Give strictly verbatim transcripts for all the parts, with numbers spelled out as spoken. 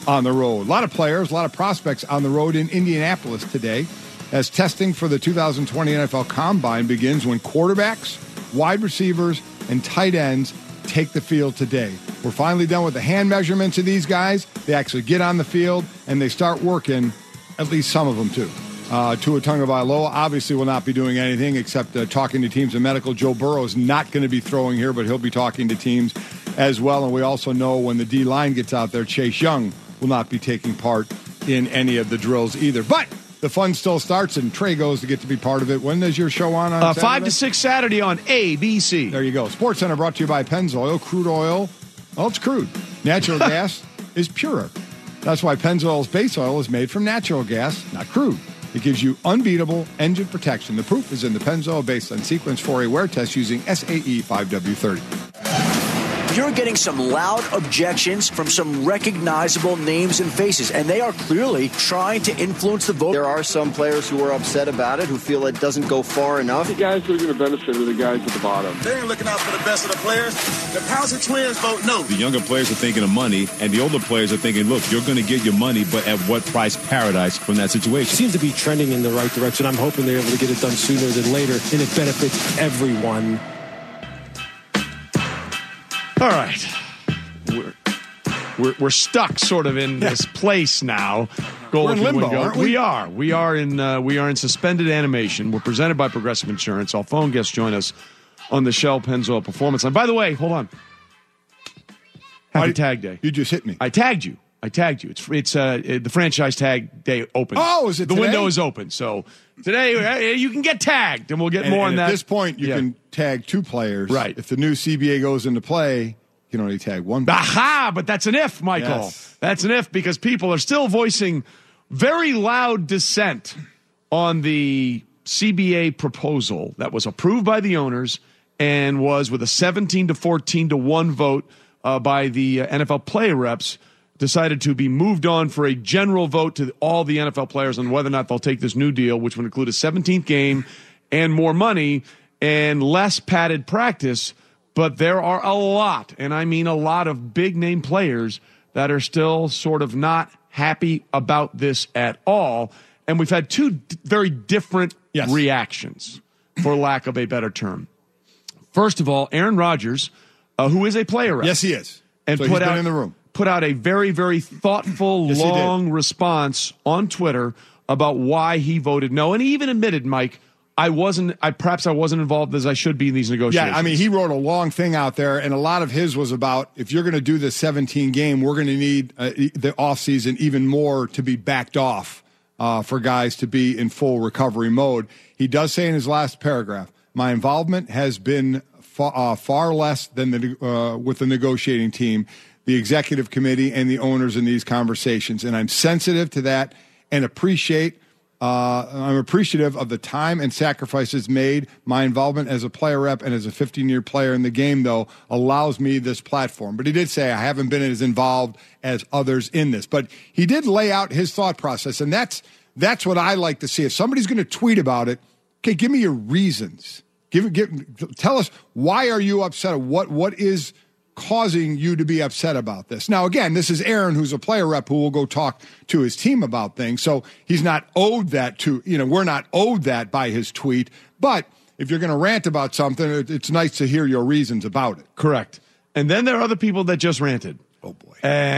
on the road. A lot of players, a lot of prospects on the road in Indianapolis today as testing for the two thousand twenty N F L Combine begins when quarterbacks, wide receivers, and tight ends take the field today. We're finally done with the hand measurements of these guys. They actually get on the field, and they start working, at least some of them, too. Uh, Tua Tagovailoa obviously will not be doing anything except uh, talking to teams and medical. Joe Burrow is not going to be throwing here, but he'll be talking to teams as well. And we also know when the D-line gets out there, Chase Young will not be taking part in any of the drills either. But the fun still starts, and Trey goes to get to be part of it. When does your show on? on uh, five to six Saturday on A B C. There you go. Sports Center brought to you by Pennzoil. Crude oil, well, it's crude. Natural gas is purer. That's why Pennzoil's base oil is made from natural gas, not crude. It gives you unbeatable engine protection. The proof is in the Pennzoil based on Sequence four A wear test using S A E five W thirty. You're getting some loud objections from some recognizable names and faces, and they are clearly trying to influence the vote. There are some players who are upset about it, who feel it doesn't go far enough. The guys who are going to benefit are the guys at the bottom. They ain't looking out for the best of the players. The Pouncey twins vote no. The younger players are thinking of money, and the older players are thinking, look, you're going to get your money, but at what price paradise from that situation? It seems to be trending in the right direction. I'm hoping they're able to get it done sooner than later, and it benefits everyone. All right. We're, we're, we're stuck sort of in this place now. Goal We're in limbo, aren't we? We are. We are in uh, we are in suspended animation. We're presented by Progressive Insurance. Our phone guests join us on the Shell Pennzoil Performance Line. By the way, hold on. Happy I, Tag Day. You just hit me. I tagged you. I tagged you. It's it's uh, the franchise tag day open. Oh, is it The today? window is open. So today uh, you can get tagged, and we'll get and, more and on at that. At this point, you yeah. can tag two players. Right. If the new C B A goes into play, you can only tag one player. Aha! But that's an if, Michael. Yes. That's an if because people are still voicing very loud dissent on the C B A proposal that was approved by the owners and was with a seventeen to fourteen to one vote uh, by the uh, N F L player reps decided to be moved on for a general vote to all the N F L players on whether or not they'll take this new deal, which would include a seventeenth game and more money and less padded practice. But there are a lot, and I mean a lot of big-name players that are still sort of not happy about this at all. And we've had two d- very different yes. reactions, for lack of a better term. First of all, Aaron Rodgers, uh, who is a player rep. Yes, he is. And so put he's been out, in the room. Put out a very, very thoughtful, yes, long response on Twitter about why he voted no. And he even admitted, Mike, I wasn't, I perhaps I wasn't involved as I should be in these negotiations. Yeah, I mean, he wrote a long thing out there, and a lot of his was about, if you're going to do the seventeen game, we're going to need uh, the offseason even more to be backed off uh, for guys to be in full recovery mode. He does say in his last paragraph, my involvement has been far, uh, far less than the uh, with the negotiating team, the executive committee, and the owners in these conversations, and I'm sensitive to that and appreciate Uh, I'm appreciative of the time and sacrifices made. My involvement as a player rep and as a fifteen-year player in the game, though, allows me this platform. But he did say, I haven't been as involved as others in this. But he did lay out his thought process, and that's that's what I like to see. If somebody's going to tweet about it, okay, give me your reasons. Give, give, tell us, why are you upset? What What is causing you to be upset about this? Now, again, this is Aaron, who's a player rep who will go talk to his team about things. So he's not owed that to, you know, we're not owed that by his tweet. But if you're going to rant about something, it's nice to hear your reasons about it. Correct. And then there are other people that just ranted. Oh, boy.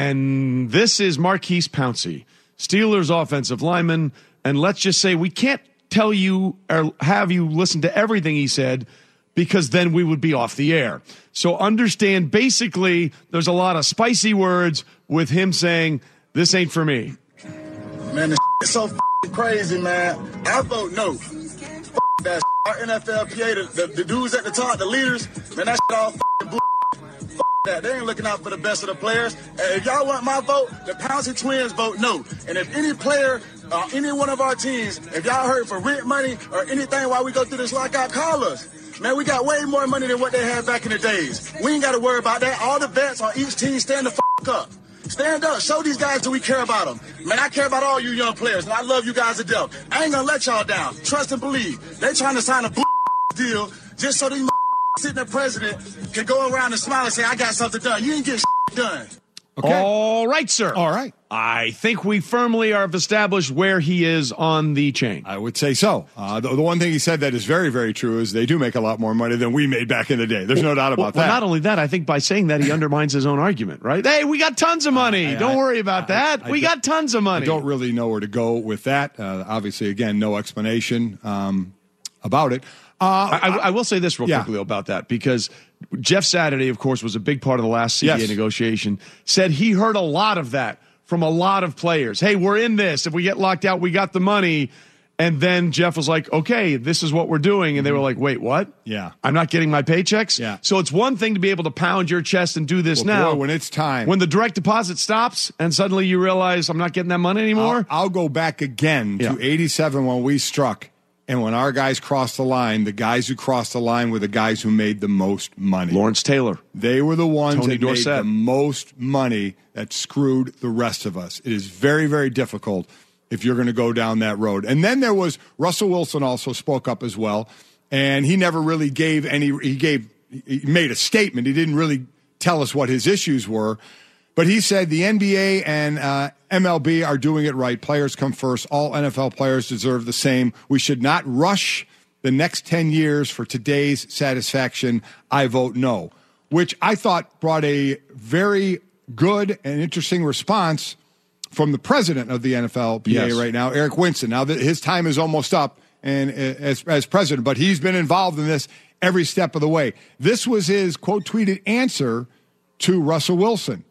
And this is Maurkice Pouncey, Steelers offensive lineman. And let's just say we can't tell you or have you listen to everything he said, because then we would be off the air. So understand, basically, there's a lot of spicy words with him saying, this ain't for me. Man, this is so crazy, man. I vote no. F that Our N F L P A, the, the, the dudes at the top, the leaders, man, that shit all bull. That. They ain't looking out for the best of the players. And if y'all want my vote, the Pouncey twins vote no. And if any player, uh, any one of our teams, if y'all hurt for rent money or anything while we go through this lockout, call us. Man, we got way more money than what they had back in the days. We ain't got to worry about that. All the vets on each team stand the f*** up. Stand up. Show these guys that we care about them. Man, I care about all you young players, and I love you guys to death. I ain't going to let y'all down. Trust and believe. They trying to sign a bull deal just so these sitting there president can go around and smile and say, I got something done. You ain't get done. Okay. All right, sir. All right. I think we firmly have established where he is on the chain. I would say so. Uh, the, the one thing he said that is very, very true is they do make a lot more money than we made back in the day. There's no doubt about well, that. Well, not only that, I think by saying that, he undermines his own argument, right? Hey, we got tons of money. I, I, don't worry about I, that. I, I, we got tons of money. I don't really know where to go with that. Uh, obviously, again, no explanation um, about it. Uh, I, I will say this real yeah. quickly about that, because Jeff Saturday, of course, was a big part of the last C B A yes. negotiation, said he heard a lot of that from a lot of players. Hey, we're in this. If we get locked out, we got the money. And then Jeff was like, okay, this is what we're doing. And they were like, wait, what? Yeah. I'm not getting my paychecks? Yeah. So it's one thing to be able to pound your chest and do this well, now. Boy, when it's time. When the direct deposit stops and suddenly you realize I'm not getting that money anymore. I'll, I'll go back again yeah. to eighty-seven when we struck. And when our guys crossed the line, the guys who crossed the line were the guys who made the most money. Lawrence Taylor. They were the ones Tony that Dorsett. made the most money that screwed the rest of us. It is very, very difficult if you're going to go down that road. And then there was Russell Wilson also spoke up as well. And he never really gave any, he gave, he made a statement. He didn't really tell us what his issues were. But he said the N B A and uh, M L B are doing it right. Players come first. All N F L players deserve the same. We should not rush the next ten years for today's satisfaction. I vote no, which I thought brought a very good and interesting response from the president of the N F L P A yes. right now, Eric Winston. Now that his time is almost up and as, as president, but he's been involved in this every step of the way. This was his quote tweeted answer to Russell Wilson.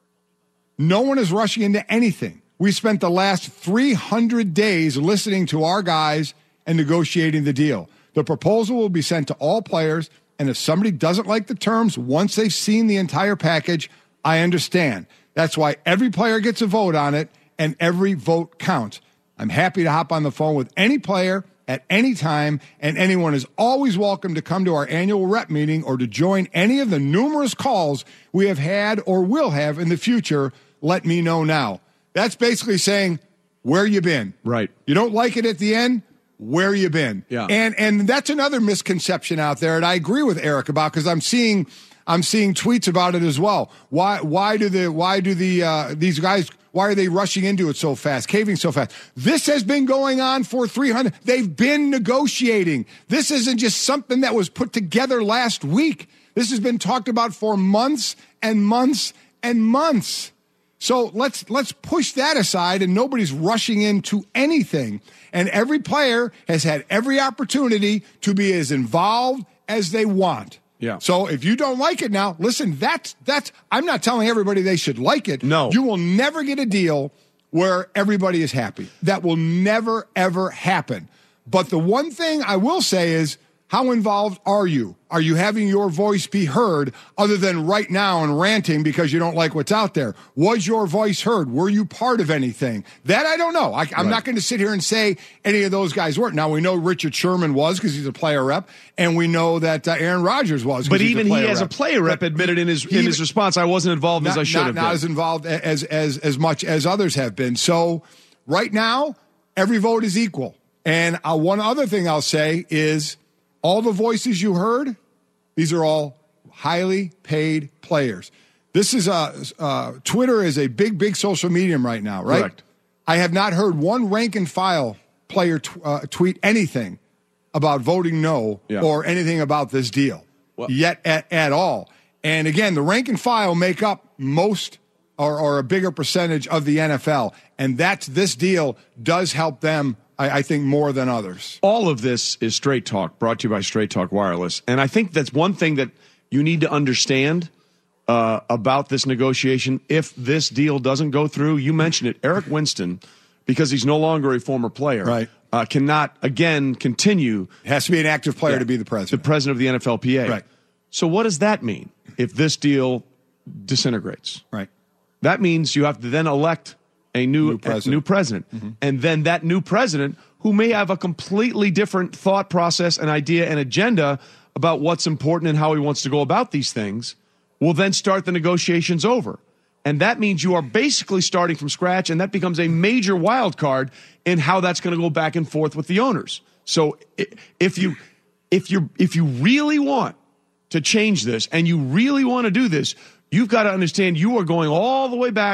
No one is rushing into anything. We spent the last three hundred days listening to our guys and negotiating the deal. The proposal will be sent to all players, and if somebody doesn't like the terms once they've seen the entire package, I understand. That's why every player gets a vote on it, and every vote counts. I'm happy to hop on the phone with any player at any time, and anyone is always welcome to come to our annual rep meeting or to join any of the numerous calls we have had or will have in the future. Let me know now. That's basically saying, where you been? Right. You don't like it at the end? Where you been? Yeah. And and that's another misconception out there, and I agree with Eric about, because I'm seeing I'm seeing tweets about it as well. Why why do the why do the uh, these guys why are they rushing into it so fast, caving so fast? This has been going on for three hundred. They've been negotiating. This isn't just something that was put together last week. This has been talked about for months and months and months. So let's let's push that aside, and nobody's rushing into anything. And every player has had every opportunity to be as involved as they want. Yeah. So if you don't like it now, listen, that's that's I'm not telling everybody they should like it. No. You will never get a deal where everybody is happy. That will never, ever happen. But the one thing I will say is, how involved are you? Are you having your voice be heard other than right now and ranting because you don't like what's out there? Was your voice heard? Were you part of anything? That I don't know. I, I'm right. not going to sit here and say any of those guys weren't. Now, we know Richard Sherman was because he's a player rep, and we know that uh, Aaron Rodgers was. But even he, rep. as a player rep, but admitted in his in his response, I wasn't involved not, as I should not, have not been. Not as involved as, as, as much as others have been. So right now, every vote is equal. And uh, one other thing I'll say is, all the voices you heard, these are all highly paid players. This is a uh, Twitter is a big, big social medium right now, right? Correct. I have not heard one rank and file player t- uh, tweet anything about voting no yeah. or anything about this deal well, yet at, at all. And again, the rank and file make up most or, or a bigger percentage of the N F L, and that's this deal does help them. I think more than others. All of this is Straight Talk, brought to you by Straight Talk Wireless. And I think that's one thing that you need to understand uh, about this negotiation. If this deal doesn't go through, you mentioned it, Eric Winston, because he's no longer a former player, right. uh, cannot, again, continue. It has to be an active player yeah, to be the president. The president of the N F L P A. Right. So what does that mean if this deal disintegrates? Right. That means you have to then elect a new, new president, a new president. Mm-hmm. And then that new president, who may have a completely different thought process and idea and agenda about what's important and how he wants to go about these things, will then start the negotiations over. And that means you are basically starting from scratch, and that becomes a major wild card in how that's going to go back and forth with the owners. So if you if you if you really want to change this and you really want to do this, you've got to understand you are going all the way back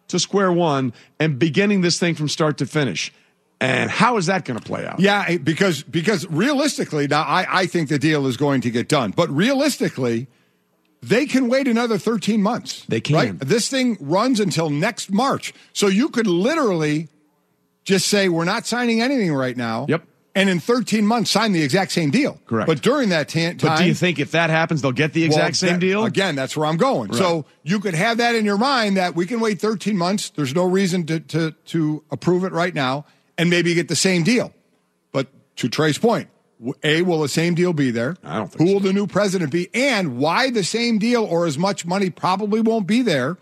to square one and beginning this thing from start to finish. And how is that going to play out? Yeah, because because realistically, now I, I think the deal is going to get done. But realistically, they can wait another thirteen months. They can. Right? This thing runs until next March. So you could literally just say, we're not signing anything right now. Yep. And in thirteen months, sign the exact same deal. Correct. But during that ta- time... But do you think if that happens, they'll get the exact well, same that, deal? Again, that's where I'm going. Right. So you could have that in your mind that we can wait thirteen months. There's no reason to, to, to approve it right now and maybe get the same deal. But to Trey's point, A, will the same deal be there? I don't think Who so. will the new president be? And why the same deal or as much money probably won't be there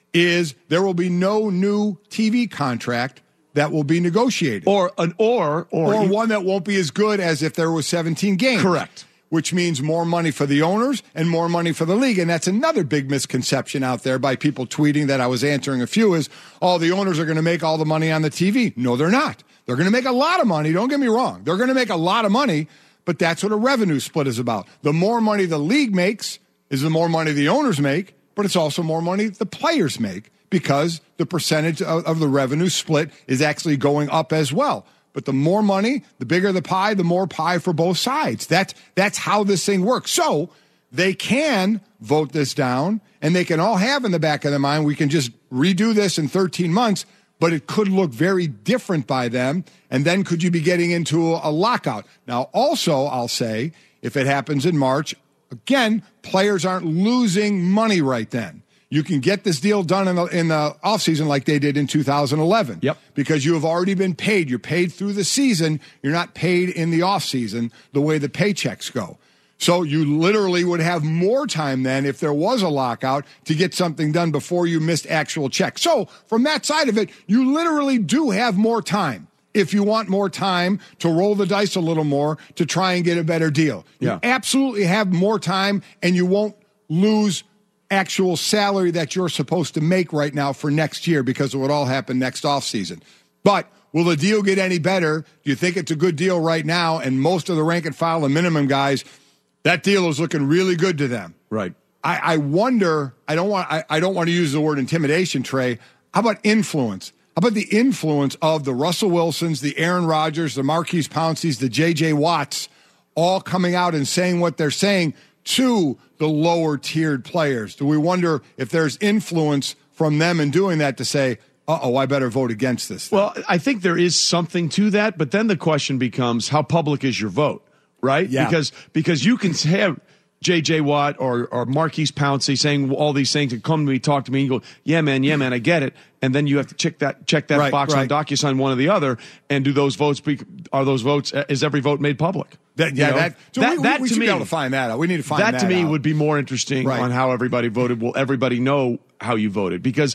is there will be no new T V contract that will be negotiated. Or an or or, Or you, one that won't be as good as if there was seventeen games. Correct. Which means more money for the owners and more money for the league. And that's another big misconception out there by people tweeting that I was answering a few is, oh, the owners are going to make all the money on the T V. No, they're not. They're going to make a lot of money. Don't get me wrong. They're going to make a lot of money, but that's what a revenue split is about. The more money the league makes is the more money the owners make, but it's also more money the players make because the percentage of, of the revenue split is actually going up as well. But the more money, the bigger the pie, the more pie for both sides. That's, that's how this thing works. So they can vote this down, and they can all have in the back of their mind, we can just redo this in thirteen months, but it could look very different by them. And then could you be getting into a, a lockout? Now, also, I'll say, if it happens in March, again, players aren't losing money right then. You can get this deal done in the, in the offseason like they did in two thousand eleven. Yep. Because you have already been paid. You're paid through the season. You're not paid in the offseason the way the paychecks go. So you literally would have more time then if there was a lockout to get something done before you missed actual checks. So from that side of it, you literally do have more time. If you want more time to roll the dice a little more to try and get a better deal. Yeah. You absolutely have more time, and you won't lose actual salary that you're supposed to make right now for next year because it would all happen next offseason. But will the deal get any better? Do you think it's a good deal right now? And most of the rank and file and minimum guys, that deal is looking really good to them. Right. I, I wonder, I don't want I, I don't want to use the word intimidation, Trey. How about influence? How about the influence of the Russell Wilsons, the Aaron Rodgers, the Marquise Pouncey's, the J J Watts, all coming out and saying what they're saying to the lower tiered players? Do we wonder if there's influence from them in doing that to say, uh-oh, I better vote against this thing? Well, I think there is something to that, but then the question becomes, how public is your vote, right? Yeah. Because because you can have J J Watt or, or Marquise Pouncey saying all these things and come to me, talk to me, and go, yeah, man, yeah, man, I get it. And then you have to check that check that Right, box right. on DocuSign, one or the other, and do those votes, be, are those votes, is every vote made public? That, yeah, You know? that, so that, we, that we to should me, be able to find that out. We need to find that, that to me out. would be more interesting Right. on how everybody voted. Will everybody know how you voted? Because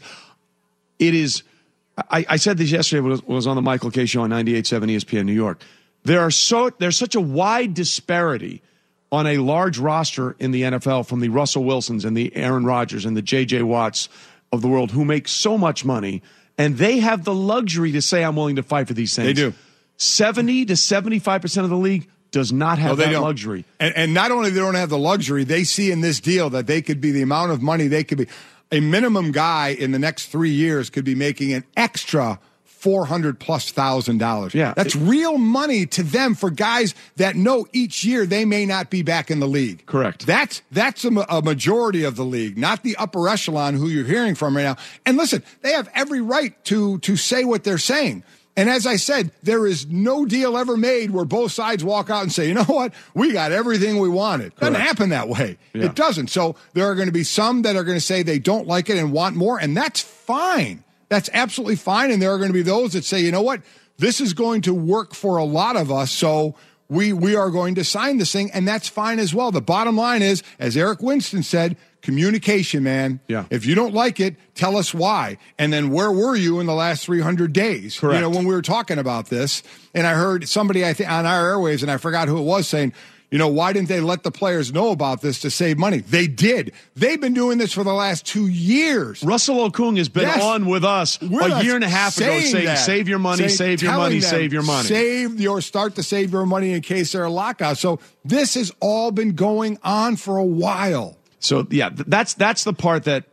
it is, I, I said this yesterday when I was, when I was on the Michael Kay show on ninety-eight point seven E S P N New York. There are so there's such a wide disparity on a large roster in the N F L from the Russell Wilsons and the Aaron Rodgers and the J J Watts of the world who make so much money, and they have the luxury to say, I'm willing to fight for these things. They do. seventy to seventy-five percent of the league does not have No, they that don't. luxury. And, and not only they don't have the luxury, they see in this deal that they could be the amount of money they could be. A minimum guy in the next three years could be making an extra four hundred plus thousand dollars. Yeah. That's real money to them for guys that know each year they may not be back in the league. Correct. That's that's a, a majority of the league, not the upper echelon who you're hearing from right now. And listen, they have every right to to say what they're saying. And as I said, there is no deal ever made where both sides walk out and say, you know what, we got everything we wanted. Doesn't Correct. happen that way. Yeah. It doesn't. So there are going to be some that are going to say they don't like it and want more, and that's fine. That's absolutely fine. And there are going to be those that say, you know what, this is going to work for a lot of us, so we we are going to sign this thing, and that's fine as well. The bottom line is, as Eric Winston said, communication, man. Yeah. If you don't like it, tell us why. And then where were you in the last three hundred days? Correct. You know, when we were talking about this, and I heard somebody I think on our airwaves, and I forgot who it was, saying, you know, why didn't they let the players know about this to save money? They did. They've been doing this for the last two years. Russell Okung has been Yes. on with us We're a not year and a half ago saying saying, that. save your money, Say- save your telling money, them, save your money. Save your, start to save your money in case there are lockouts. So this has all been going on for a while. So yeah, th- that's that's the part that that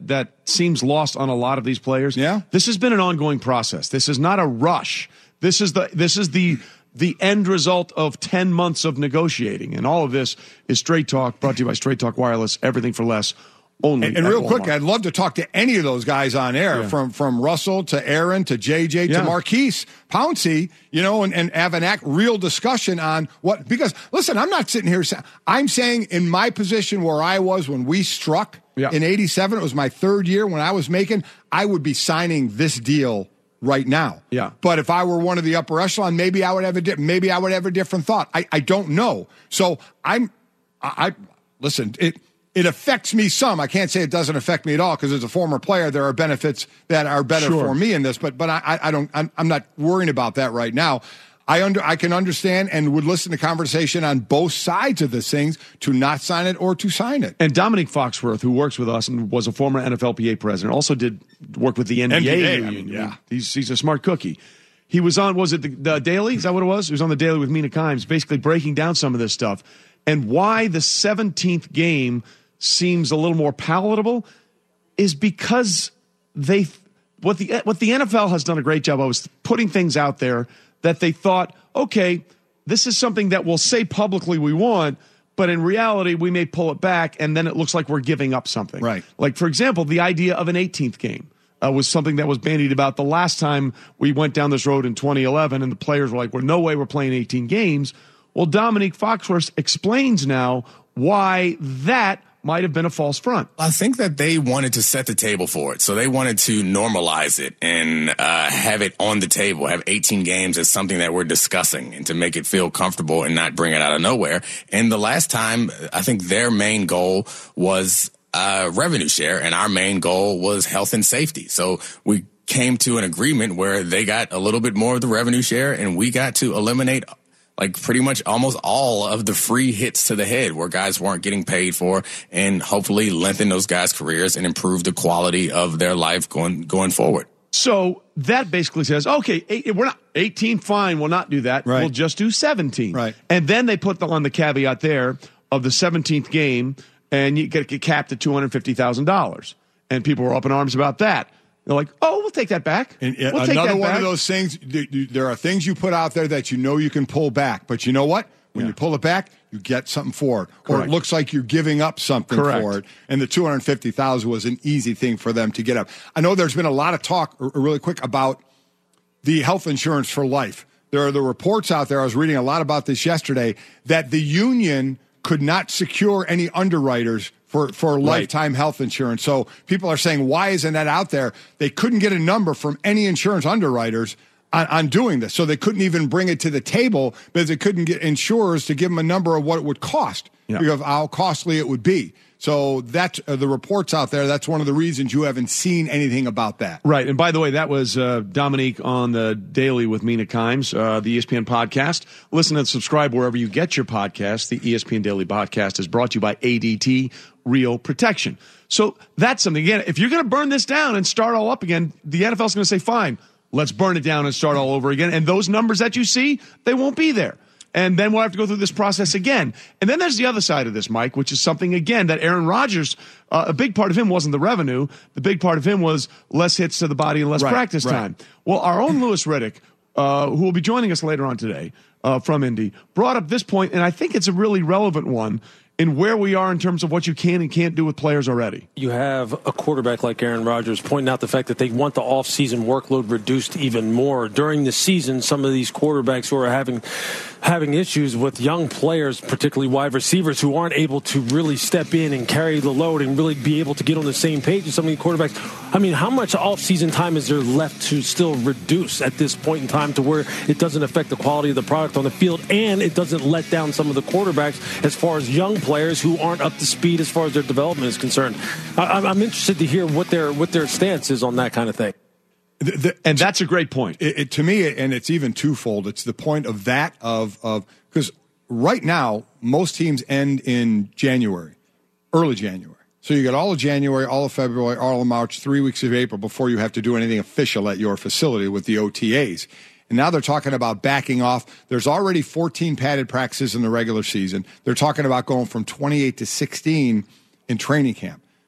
seems lost on a lot of these players. Yeah. This has been an ongoing process. This is not a rush. This is the this is the the end result of ten months of negotiating. And all of this is Straight Talk, brought to you by Straight Talk Wireless, everything for less. Only and, and real quick, I'd love to talk to any of those guys on air, yeah. from from Russell to Aaron to J J yeah. to Marquise Pouncey, you know, and, and have an act, real discussion on what, because listen, I'm not sitting here saying, I'm saying in my position where I was when we struck yeah. in eighty-seven, it was my third year when I was making, I would be signing this deal right now. Yeah. But if I were one of the upper echelon, maybe I would have a di- maybe I would have a different thought. I, I don't know. So I'm, I, I listen, it, It affects me some. I can't say it doesn't affect me at all because as a former player, there are benefits that are better sure. for me in this. But but I, I don't. I'm, I'm not worrying about that right now. I under I can understand and would listen to conversation on both sides of this things to not sign it or to sign it. And Dominique Foxworth, who works with us and was a former N F L P A president, also did work with the N B A. N B A union. I mean, yeah, he's he's a smart cookie. He was on. Was it the, the Daily? Is that what it was? He was on the Daily with Mina Kimes, basically breaking down some of this stuff and why the seventeenth game seems a little more palatable is because they what the what the N F L has done a great job of is putting things out there that they thought, okay, this is something that we'll say publicly we want, but in reality we may pull it back and then it looks like we're giving up something. Right. Like, for example, the idea of an eighteenth game uh, was something that was bandied about the last time we went down this road in twenty eleven, and the players were like, well, no way we're playing eighteen games. Well, Dominique Foxworth explains now why that might have been a false front. I think that they wanted to set the table for it. So they wanted to normalize it and uh, have it on the table, have eighteen games as something that we're discussing and to make it feel comfortable and not bring it out of nowhere. And the last time, I think their main goal was uh, revenue share, and our main goal was health and safety. So we came to an agreement where they got a little bit more of the revenue share and we got to eliminate like pretty much almost all of the free hits to the head where guys weren't getting paid for, and hopefully lengthen those guys' careers and improve the quality of their life going going forward. So that basically says, okay, eight, we're not eighteen, fine, we'll not do that. Right. We'll just do seventeen. Right. And then they put the, on the caveat there of the seventeenth game, and you get, get capped at two hundred fifty thousand dollars. And people were up in arms about that. They're like, oh, we'll take that back. And we'll another take that one back. of those things, there are things you put out there that you know you can pull back. But you know what? When yeah. you pull it back, you get something for it. Correct. Or it looks like you're giving up something Correct. for it. And the two hundred fifty thousand dollars was an easy thing for them to get up. I know there's been a lot of talk, really quick, about the health insurance for life. There are the reports out there, I was reading a lot about this yesterday, that the union could not secure any underwriters for, for lifetime right. health insurance. So people are saying, why isn't that out there? They couldn't get a number from any insurance underwriters on, on doing this. So they couldn't even bring it to the table because they couldn't get insurers to give them a number of what it would cost, yeah. because of how costly it would be. So that's uh, the reports out there. That's one of the reasons you haven't seen anything about that. Right. And by the way, that was uh, Dominique on the Daily with Mina Kimes, uh, the E S P N podcast. Listen and subscribe wherever you get your podcasts. The E S P N Daily Podcast is brought to you by A D T Real Protection. So that's something. Again, if you're going to burn this down and start all up again, the N F L is going to say, fine, let's burn it down and start all over again. And those numbers that you see, they won't be there. And then we'll have to go through this process again. And then there's the other side of this, Mike, which is something, again, that Aaron Rodgers, uh, a big part of him wasn't the revenue. The big part of him was less hits to the body and less right, practice right. time. Well, our own Louis Riddick, uh, who will be joining us later on today uh, from Indy, brought up this point, and I think it's a really relevant one in where we are in terms of what you can and can't do with players already. You have a quarterback like Aaron Rodgers pointing out the fact that they want the offseason workload reduced even more. During the season, some of these quarterbacks who are having having issues with young players, particularly wide receivers, who aren't able to really step in and carry the load and really be able to get on the same page as some of these quarterbacks. I mean, how much offseason time is there left to still reduce at this point in time to where it doesn't affect the quality of the product on the field and it doesn't let down some of the quarterbacks as far as young players who aren't up to speed as far as their development is concerned? I, I'm interested to hear what their what their stance is on that kind of thing. The, the, and that's a great point. It, it, to me, and it's even twofold. It's the point of that of of because right now most teams end in January, early January. So you got all of January, all of February, all of March, three weeks of April before you have to do anything official at your facility with the O T As. And now they're talking about backing off. There's already fourteen padded practices in the regular season. They're talking about going from twenty-eight to sixteen in training camp.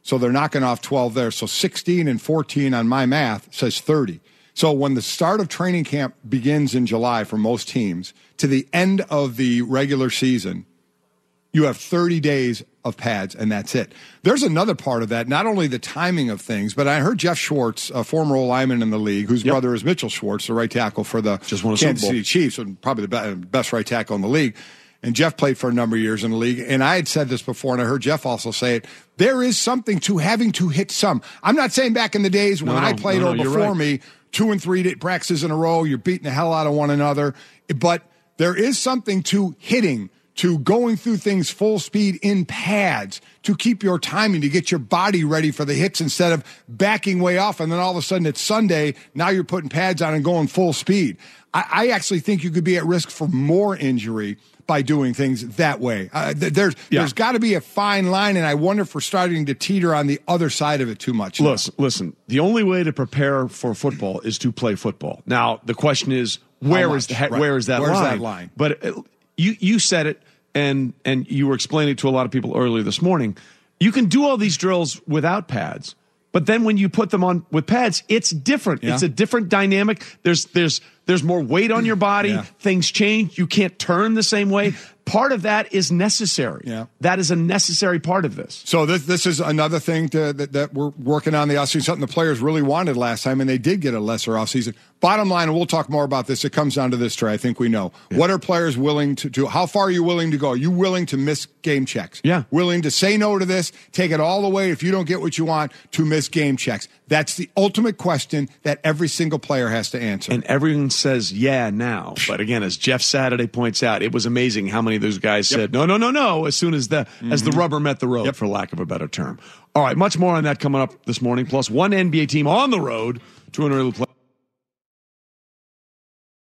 So they're knocking off twelve there. So sixteen and fourteen on my math says thirty. So when the start of training camp begins in July for most teams to the end of the regular season, you have thirty days of pads, and that's it. There's another part of that, not only the timing of things, but I heard Jeff Schwartz, a former lineman in the league, whose yep. brother is Mitchell Schwartz, the right tackle for the Just won a Kansas Super Bowl. City Chiefs, and probably the best right tackle in the league. And Jeff played for a number of years in the league. And I had said this before, and I heard Jeff also say it. There is something to having to hit some. I'm not saying back in the days when no, no, I played no, or no, before right. me, two and three practices in a row, you're beating the hell out of one another. But there is something to hitting, to going through things full speed in pads, to keep your timing, to get your body ready for the hits instead of backing way off. And then all of a sudden it's Sunday. Now you're putting pads on and going full speed. I, I actually think you could be at risk for more injury by doing things that way. Uh, th- there's yeah. there's got to be a fine line, and I wonder if we're starting to teeter on the other side of it too much. Listen, now. listen. The only way to prepare for football is to play football. Now the question is, where is the right. where is that Where's line? that line? But uh, you you said it, and and you were explaining it to a lot of people earlier this morning. You can do all these drills without pads, but then when you put them on with pads, it's different. Yeah. It's a different dynamic. There's there's There's more weight on your body. Yeah. Things change. You can't turn the same way. Part of that is necessary. Yeah. That is a necessary part of this. So this this is another thing to, that, that we're working on the offseason, something the players really wanted last time, and they did get a lesser offseason. Bottom line, and we'll talk more about this, it comes down to this, Trey, I think we know. Yeah. What are players willing to do? How far are you willing to go? Are you willing to miss game checks? Yeah. Willing to say no to this, take it all the way if you don't get what you want, to miss game checks? That's the ultimate question that every single player has to answer. And everyone says yeah now. But again, as Jeff Saturday points out, it was amazing how many of those guys yep. said no, no, no, no, as soon as the mm-hmm. as the rubber met the road, yep. for lack of a better term. All right, much more on that coming up this morning. Plus one N B A team on the road, two hundred play.